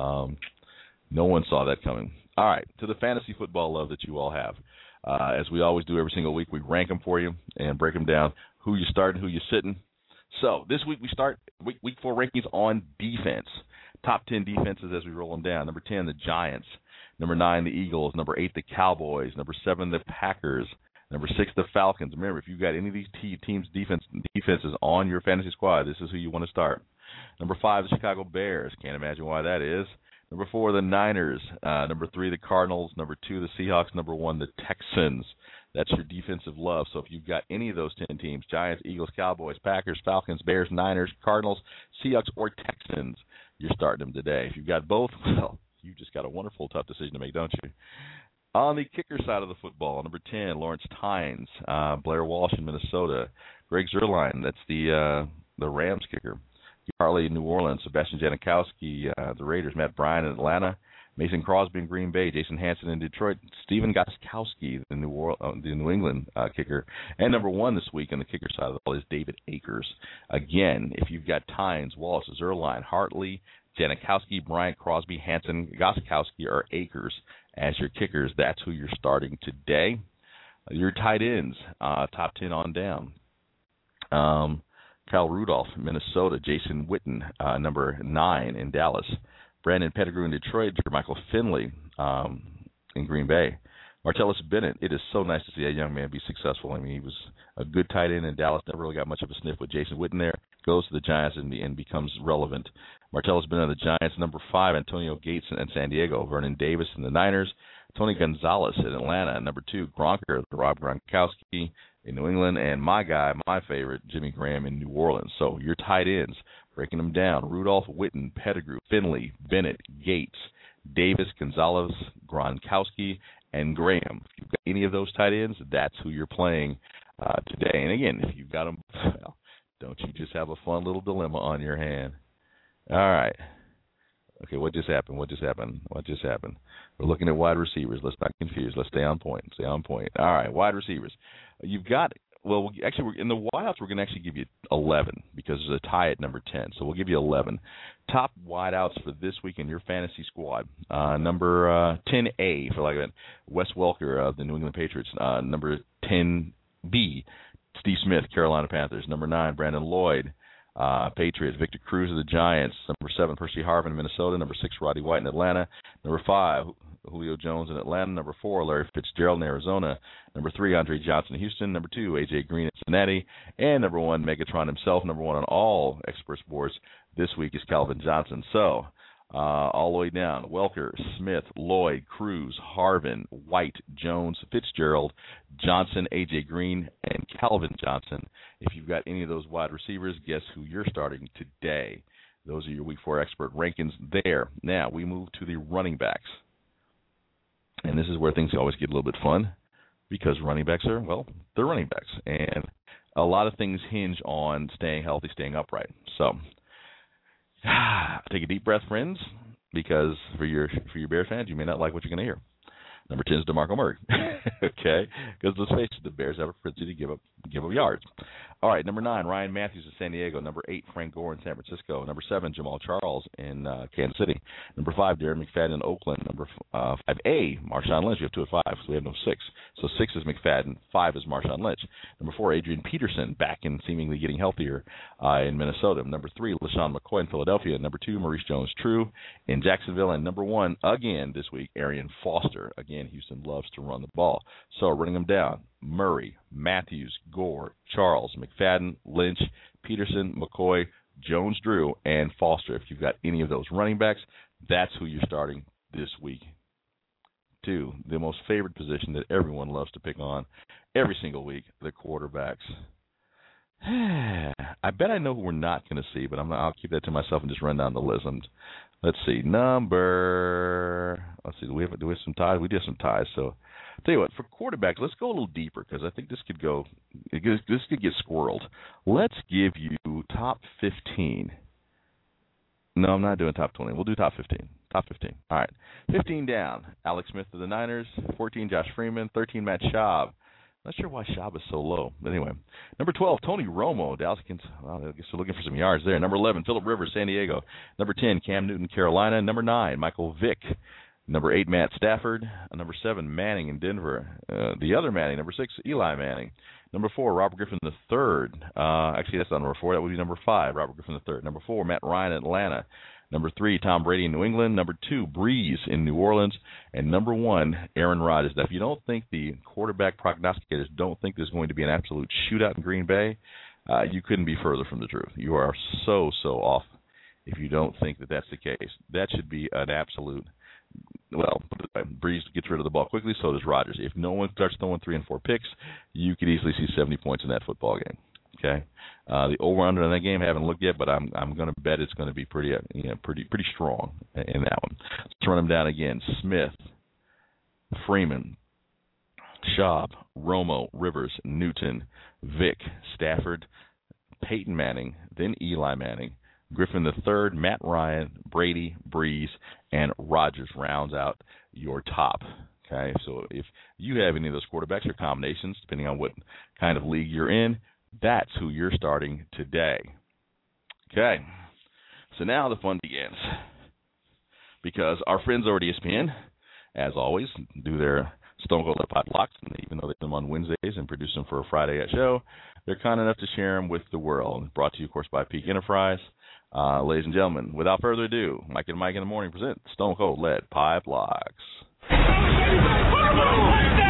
No one saw that coming. All right, to the fantasy football love that you all have. As we always do every single week, we rank them for you and break them down, who you starting, who you sitting. So this week we start week 4 rankings on defense. Top 10 defenses as we roll them down. Number 10, the Giants. Number 9, the Eagles. Number 8, the Cowboys. Number 7, the Packers. Number 6, the Falcons. Remember, if you've got any of these teams' defenses on your fantasy squad, this is who you want to start. Number 5, the Chicago Bears. Can't imagine why that is. Number 4, the Niners. Number 3, the Cardinals. Number 2, the Seahawks. Number 1, the Texans. That's your defensive love. So if you've got any of those 10 teams, Giants, Eagles, Cowboys, Packers, Falcons, Bears, Niners, Cardinals, Seahawks, or Texans, you're starting them today. If you've got both, well, you've just got a wonderful, tough decision to make, don't you? On the kicker side of the football, number 10, Lawrence Tynes, Blair Walsh in Minnesota, Greg Zuerlein, that's the Rams kicker, Harley in New Orleans, Sebastian Janikowski, the Raiders, Matt Bryan in Atlanta, Mason Crosby in Green Bay, Jason Hanson in Detroit, Stephen Gostkowski, the New England kicker, and number 1 this week on the kicker side of the ball is David Akers. Again, if you've got Tynes, Walsh, Zuerlein, Hartley, Janikowski, Bryant, Crosby, Hanson, Gostkowski, or Akers as your kickers, that's who you're starting today. Your tight ends, top 10 on down. Kyle Rudolph, Minnesota. Jason Witten, number 9 in Dallas. Brandon Pettigrew in Detroit. Jermichael Finley in Green Bay. Martellus Bennett, it is so nice to see a young man be successful. I mean, he was a good tight end in Dallas, never really got much of a sniff with Jason Witten there. Goes to the Giants and becomes relevant. Martellus Bennett of the Giants. Number 5, Antonio Gates in San Diego. Vernon Davis in the Niners. Tony Gonzalez in Atlanta. Number 2, Gronker, Rob Gronkowski in New England. And my guy, my favorite, Jimmy Graham in New Orleans. So your tight ends, breaking them down. Rudolph, Witten, Pettigrew, Finley, Bennett, Gates, Davis, Gonzalez, Gronkowski, and Graham. If you've got any of those tight ends, that's who you're playing today. And again, if you've got them, well, don't you just have a fun little dilemma on your hand? All right. Okay, what just happened? We're looking at wide receivers. Let's not confuse. Let's stay on point. All right, wide receivers. You've got, well, actually, in the wideouts, we're going to actually give you 11 because there's a tie at number 10. So we'll give you 11. Top wideouts for this week in your fantasy squad. Number 10A, for like that, Wes Welker of the New England Patriots. Number 10B, Steve Smith, Carolina Panthers. Number 9, Brandon Lloyd, Patriots. Victor Cruz of the Giants. Number 7, Percy Harvin in Minnesota. Number 6, Roddy White in Atlanta. Number 5, Julio Jones in Atlanta. Number 4, Larry Fitzgerald in Arizona. Number 3, Andre Johnson in Houston. Number 2, A.J. Green in Cincinnati. And number 1, Megatron himself. Number 1 on all expert sports this week is Calvin Johnson. So, all the way down, Welker, Smith, Lloyd, Cruz, Harvin, White, Jones, Fitzgerald, Johnson, A.J. Green, and Calvin Johnson. If you've got any of those wide receivers, guess who you're starting today? Those are your Week 4 expert rankings there. Now, we move to the running backs. And this is where things always get a little bit fun because running backs are, well, they're running backs. And a lot of things hinge on staying healthy, staying upright. So, take a deep breath, friends, because for your Bears fans, you may not like what you're going to hear. Number 10 is DeMarco Murray, okay? Because let's face it, the Bears have a propensity to give up yards. All right, number 9, Ryan Matthews in San Diego. Number 8, Frank Gore in San Francisco. Number 7, Jamal Charles in Kansas City. Number 5, Darren McFadden in Oakland. Number 5A, Marshawn Lynch. We have 2 at 5, so we have no 6. So 6 is McFadden, 5 is Marshawn Lynch. Number 4, Adrian Peterson, back and seemingly getting healthier in Minnesota. Number 3, LaShawn McCoy in Philadelphia. Number 2, Maurice Jones-Drew in Jacksonville. And number 1, again this week, Arian Foster. Again, Houston loves to run the ball. So running them down, Murray, Matthews, Gore, Charles, McFadden, Lynch, Peterson, McCoy, Jones-Drew, and Foster. If you've got any of those running backs, that's who you're starting this week. 2, the most favorite position that everyone loves to pick on every single week, the quarterbacks. I bet I know who we're not going to see, but I'll keep that to myself and just run down the list. Let's see. Do we have some ties? We did some ties. So, I'll tell you what, for quarterbacks, let's go a little deeper because I think this could get squirreled. Let's give you top 15. No, I'm not doing top 20. We'll do top 15. Top 15. All right. 15 down. Alex Smith of the Niners. 14, Josh Freeman. 13, Matt Schaub. Not sure why Schaub is so low. But anyway. Number 12, Tony Romo. Dallas, I guess we're looking for some yards there. Number 11, Phillip Rivers, San Diego. Number 10, Cam Newton, Carolina. Number 9, Michael Vick. Number 8, Matt Stafford. Number 7, Manning in Denver. The other Manning. Number 6, Eli Manning. Number 4, Robert Griffin III. Actually, that's not number 4. That would be number 5, Robert Griffin III. Number 4, Matt Ryan in Atlanta. Number 3, Tom Brady in New England. Number 2, Breeze in New Orleans. And number 1, Aaron Rodgers. Now, if you don't think the quarterback prognosticators don't think there's going to be an absolute shootout in Green Bay, you couldn't be further from the truth. You are so off if you don't think that that's the case. That should be an absolute, well, Breeze gets rid of the ball quickly, so does Rodgers. If no one starts throwing 3 and 4 picks, you could easily see 70 points in that football game. Okay, the over/under in that game I haven't looked yet, but I'm going to bet it's going to be pretty strong in that one. Let's run them down again: Smith, Freeman, Schaub, Romo, Rivers, Newton, Vick, Stafford, Peyton Manning, then Eli Manning, Griffin III, Matt Ryan, Brady, Breeze, and Rodgers rounds out your top. Okay, so if you have any of those quarterbacks or combinations, depending on what kind of league you're in, that's who you're starting today. Okay, so now the fun begins. Because our friends over at ESPN, as always, do their Stone Cold Pod Locks, and even though they do them on Wednesdays and produce them for a Friday at show, they're kind enough to share them with the world. Brought to you, of course, by Peak Enterprise. Ladies and gentlemen, without further ado, Mike and Mike in the Morning present Stone Cold Lead Pipe Locks.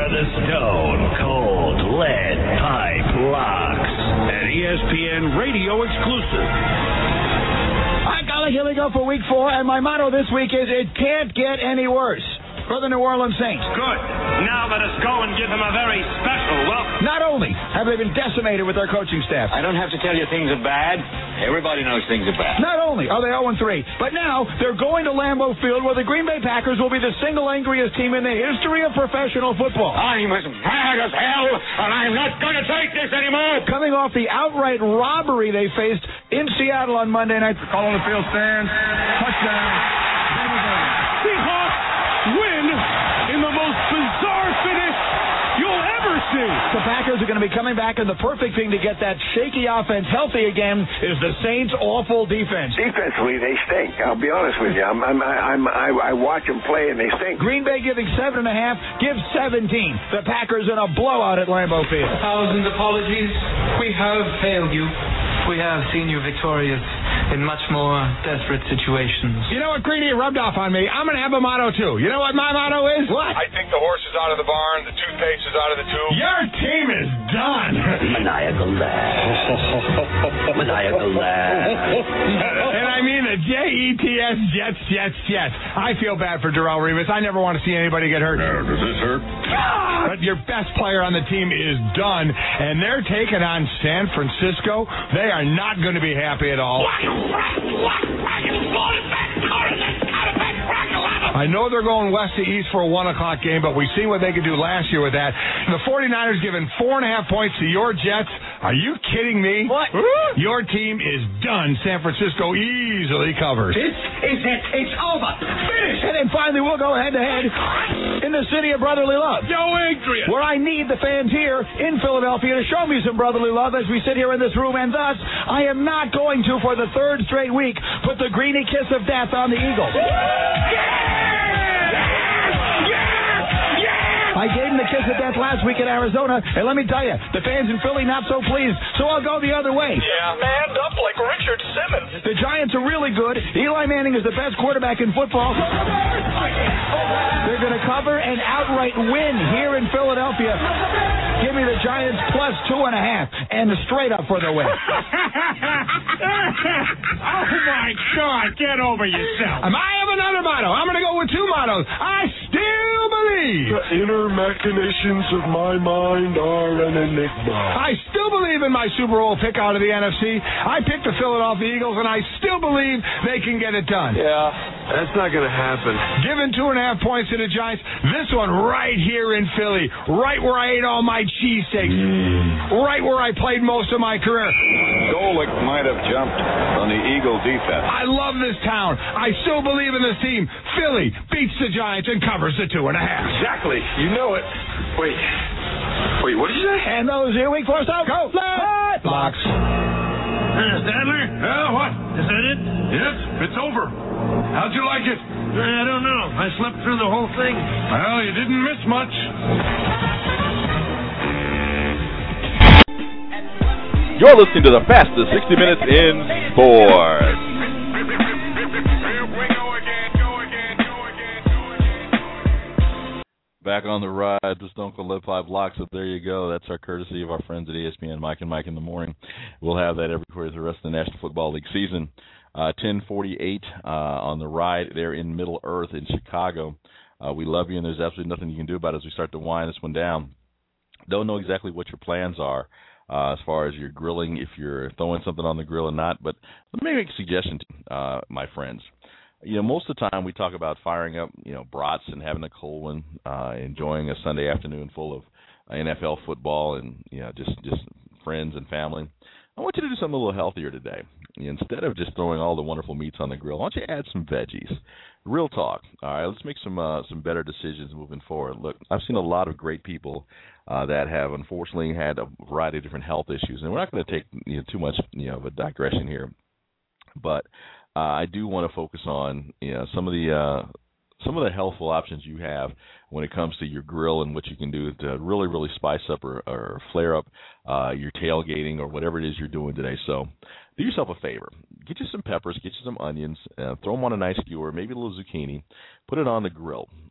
are the Stone Cold Lead Pipe Locks, an ESPN radio exclusive. All right, golly, here we go for week 4, and my motto this week is, it can't get any worse. For the New Orleans Saints. Good. Now let us go and give them a very special welcome. Not only have they been decimated with their coaching staff. I don't have to tell you things are bad. Everybody knows things are bad. Not only are they 0-3, but now they're going to Lambeau Field where the Green Bay Packers will be the single angriest team in the history of professional football. I'm as mad as hell, and I'm not going to take this anymore. Coming off the outright robbery they faced in Seattle on Monday night. Call on the field stands. Touchdown. Seahawks win in the most bizarre finish you'll ever see. The Packers are going to be coming back, and the perfect thing to get that shaky offense healthy again is the Saints' awful defense. Defensively, they stink. I'll be honest with you. I watch them play, and they stink. Green Bay giving 7.5, give 17. The Packers in a blowout at Lambeau Field. 1,000 apologies. We have failed you. We have seen you victorious in much more desperate situations. You know what, Greeny, rubbed off on me. I'm going to have a motto, too. You know what my motto is? What? I think the horse is out of the barn, the toothpaste is out of the tube. Your team is done. Maniacal laugh. Maniacal laugh. And I mean the Jets, Jets. I feel bad for Darrelle Revis. I never want to see anybody get hurt. Does this hurt? But your best player on the team is done, and they're taking on San Francisco. They are not going to be happy at all. I know they're going west to east for a 1 o'clock game, but we see what they could do last year with that. The 49ers giving 4.5 points to your Jets. Are you kidding me? What? Your team is done. San Francisco easily covers. This is it. It's over. Finish. And then finally, we'll go head-to-head in the city of brotherly love. Yo, Adrian. Where I need the fans here in Philadelphia to show me some brotherly love as we sit here in this room. And thus, I am not going to, for the third straight week, put the greeny kiss of death on the Eagles. I gave him the kiss of death last week in Arizona, and let me tell you, the fans in Philly not so pleased, so I'll go the other way. Yeah, manned up like Richard Simmons. The Giants are really good. Eli Manning is the best quarterback in football. They're going to cover an outright win here in Philadelphia. Give me the Giants plus 2.5 and straight up for the win. Oh, my God. Get over yourself. I have another motto. I'm going to go with 2 mottos. I still believe. The inner machinations of my mind are an enigma. I still believe in my Super Bowl pick out of the NFC. I picked the Philadelphia Eagles, and I still believe they can get it done. Yeah, that's not going to happen. Giving 2.5 points to the Giants. This one right here in Philly, right where I ate all my cheesesteaks, right where I played most of my career. Golick might have jumped on the Eagle defense. I love this town. I still believe in this team. Philly beats the Giants and covers the 2.5. Exactly. You know it. Wait, what did you say? And those here, week 4 stop. Go. Lead Locks. Stadler? What? Is that it? Yes, it's over. How'd you like it? I don't know. I slept through the whole thing. Well, you didn't miss much. You're listening to the fastest 60 minutes in sports. Back on the ride, the Stone Cold Lead Pipe Locks. So there you go. That's our courtesy of our friends at ESPN, Mike and Mike in the morning. We'll have that every quarter the rest of the National Football League season. 10:48 on the ride there in Middle Earth in Chicago. We love you, and there's absolutely nothing you can do about it as we start to wind this one down. Don't know exactly what your plans are as far as your grilling, if you're throwing something on the grill or not, but let me make a suggestion to you, my friends. You know, most of the time we talk about firing up, brats and having a cold one, enjoying a Sunday afternoon full of NFL football and, just friends and family. I want you to do something a little healthier today. Instead of just throwing all the wonderful meats on the grill, why don't you add some veggies? Real talk. All right, let's make some better decisions moving forward. Look, I've seen a lot of great people that have unfortunately had a variety of different health issues, and we're not going to take too much of a digression here, but I do want to focus on some of the healthful options you have when it comes to your grill and what you can do to really, really spice up or flare up your tailgating or whatever it is you're doing today. So do yourself a favor. Get you some peppers, get you some onions, throw them on a nice skewer, maybe a little zucchini, put it on the grill.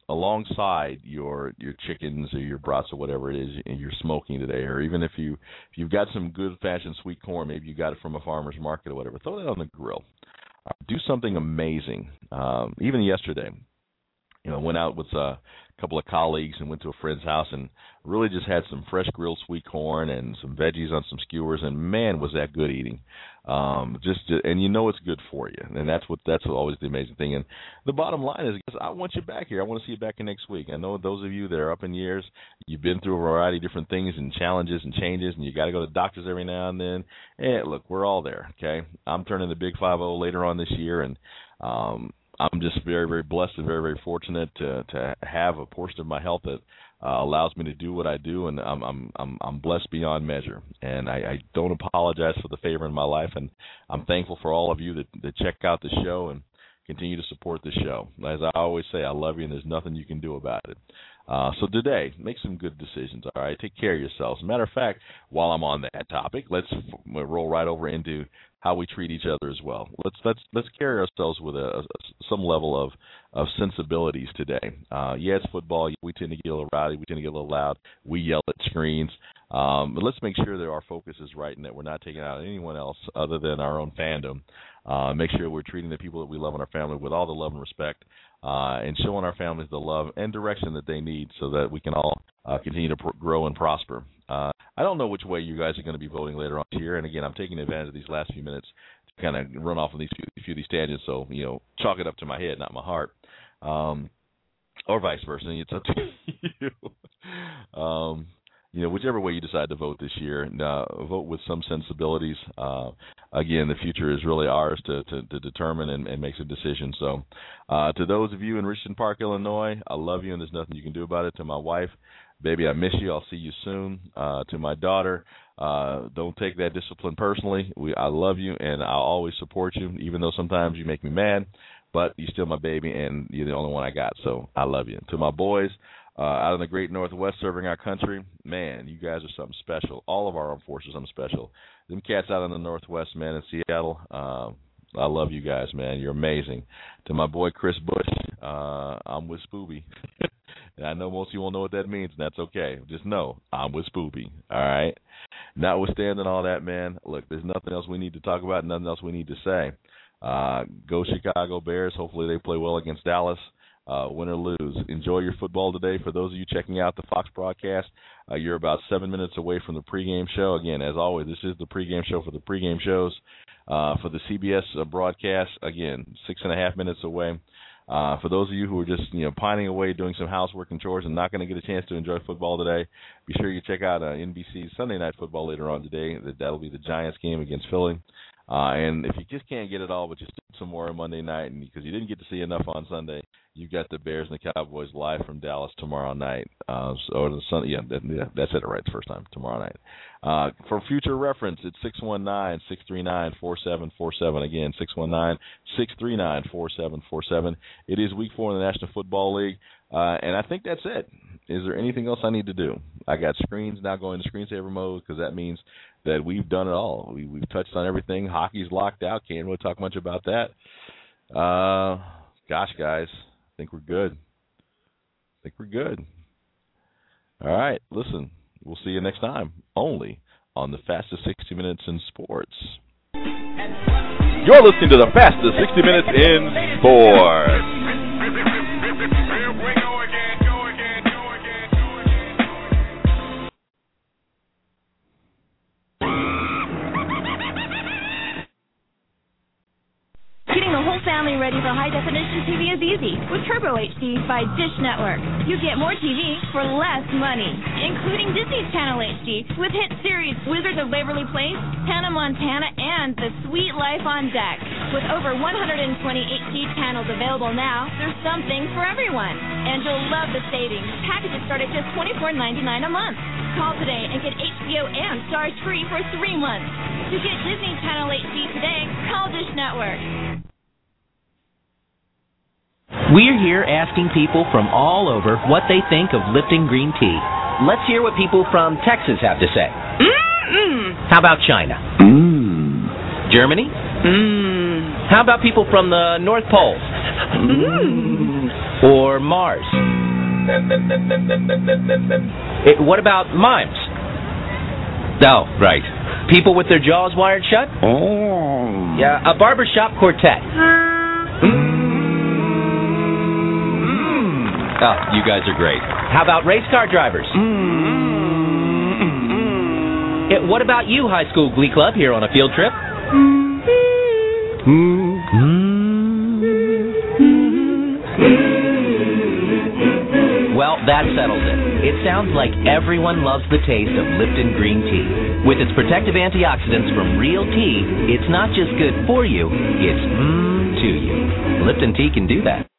alongside your chickens or your brats or whatever it is you're smoking today, or even if you've got some good-fashioned sweet corn, maybe you got it from a farmer's market or whatever, throw that on the grill. Do something amazing. Even yesterday, went out with a couple of colleagues and went to a friend's house and really just had some fresh grilled sweet corn and some veggies on some skewers, and man, was that good eating. And it's good for you, and that's always the amazing thing. And the bottom line is, I want you back here. I want to see you back here next week. I know those of you that are up in years, you've been through a variety of different things and challenges and changes, and you got to go to doctors every now and then. And look, we're all there. Okay, I'm turning the big 5-0 later on this year, and I'm just very, very blessed and very, very fortunate to have a portion of my health that allows me to do what I do, and I'm blessed beyond measure. And I don't apologize for the favor in my life, and I'm thankful for all of you that check out the show and continue to support the show. As I always say, I love you, and there's nothing you can do about it. So today, make some good decisions, all right? Take care of yourselves. As a matter of fact, while I'm on that topic, let's roll right over into how we treat each other as well. Let's carry ourselves with some level of sensibilities today. It's football. We tend to get a little rowdy. We tend to get a little loud. We yell at screens. But let's make sure that our focus is right and that we're not taking out anyone else other than our own fandom. Make sure we're treating the people that we love in our family with all the love and respect, and showing our families the love and direction that they need so that we can all continue to grow and prosper. I don't know which way you guys are going to be voting later on here, and again, I'm taking advantage of these last few minutes to kind of run off on these few of these tangents, so, chalk it up to my head, not my heart, or vice versa. It's up to you. Whichever way you decide to vote this year, vote with some sensibilities. Again, the future is really ours to determine and make some decisions. So to those of you in Richardson Park, Illinois, I love you, and there's nothing you can do about it. To my wife, baby, I miss you. I'll see you soon. To my daughter, don't take that discipline personally. I love you, and I'll always support you, even though sometimes you make me mad. But you're still my baby, and you're the only one I got, so I love you. To my boys, out in the great Northwest serving our country, man, you guys are something special. All of our armed forces are something special. Them cats out in the Northwest, man, in Seattle, I love you guys, man. You're amazing. To my boy Chris Bush, I'm with Spooby. And I know most of you won't know what that means, and that's okay. Just know I'm with Spooby, all right? Notwithstanding all that, man, look, there's nothing else we need to talk about, nothing else we need to say. Go Chicago Bears. Hopefully they play well against Dallas. Win or lose. Enjoy your football today. For those of you checking out the Fox broadcast, you're about 7 minutes away from the pregame show. Again, as always, this is the pregame show for the pregame shows. For the CBS broadcast, again, 6.5 minutes away. For those of you who are just pining away doing some housework and chores and not going to get a chance to enjoy football today, be sure you check out NBC's Sunday Night Football later on today. That'll be the Giants game against Philly. And if you just can't get it all, but just some more on Monday night, and because you didn't get to see enough on Sunday, you've got the Bears and the Cowboys live from Dallas tomorrow night. That's it right the first time, tomorrow night. For future reference, it's 619-639-4747. Again, 619-639-4747. It is Week 4 in the National Football League, and I think that's it. Is there anything else I need to do? I got screens now going to screensaver mode because that means that we've done it all. We've touched on everything. Hockey's locked out. Can't really talk much about that. Gosh, guys, I think we're good. All right, listen, we'll see you next time, only on the Fastest 60 Minutes in Sports. You're listening to the Fastest 60 Minutes in Sports. Family ready for high-definition TV is easy with Turbo HD by Dish Network. You get more TV for less money, including Disney's Channel HD with hit series Wizards of Waverly Place, Hannah Montana, and The Sweet Life on Deck. With over 120 HD channels available now, there's something for everyone. And you'll love the savings. Packages start at just $24.99 a month. Call today and get HBO and Stars free for 3 months. To get Disney Channel HD today, call Dish Network. We're here asking people from all over what they think of Lipton green tea. Let's hear what people from Texas have to say. How about China? Germany? How about people from the North Pole? Or Mars? What about mimes? Oh, right. People with their jaws wired shut? Oh. Yeah, a barbershop quartet. Oh, you guys are great. How about race car drivers? What about you, high school glee club, here on a field trip? Well, that settles it. It sounds like everyone loves the taste of Lipton green tea. With its protective antioxidants from real tea, it's not just good for you, it's to you. Lipton tea can do that.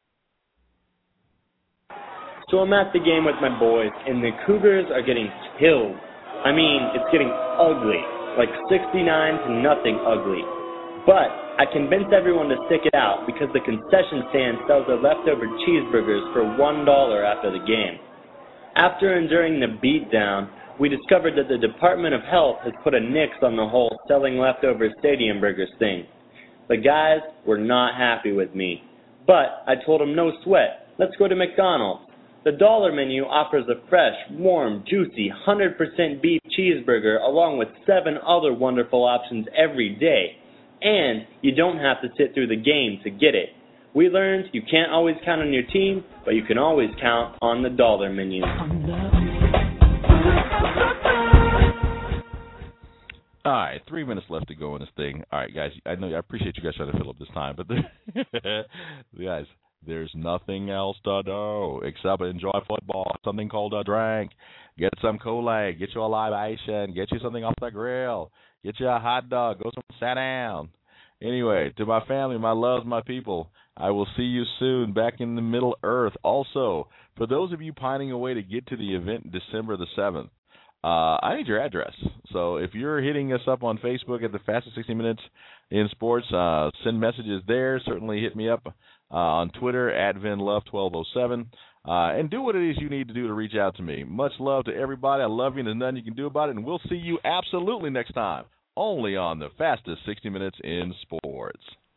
So I'm at the game with my boys, and the Cougars are getting killed. I mean, it's getting ugly, like 69-0 ugly. But I convinced everyone to stick it out because the concession stand sells their leftover cheeseburgers for $1 after the game. After enduring the beatdown, we discovered that the Department of Health has put a nix on the whole selling leftover stadium burgers thing. The guys were not happy with me. But I told them no sweat, let's go to McDonald's. The dollar menu offers a fresh, warm, juicy, 100% beef cheeseburger along with 7 other wonderful options every day. And you don't have to sit through the game to get it. We learned you can't always count on your team, but you can always count on the dollar menu. All right, 3 minutes left to go in this thing. All right, guys, I appreciate you guys trying to fill up this time, but guys, there's nothing else to do except enjoy football. Something called a drink. Get some Kool-Aid. Get you a libation. Get you something off the grill. Get you a hot dog. Go sit down. Anyway, to my family, my loves, my people, I will see you soon back in the Middle Earth. Also, for those of you pining away to get to the event December the 7th, I need your address. So if you're hitting us up on Facebook at the Fastest 60 Minutes in Sports, send messages there. Certainly hit me up on Twitter at VinLove1207. And do what it is you need to do to reach out to me. Much love to everybody. I love you, and there's nothing you can do about it. And we'll see you absolutely next time, only on the Fastest 60 Minutes in Sports.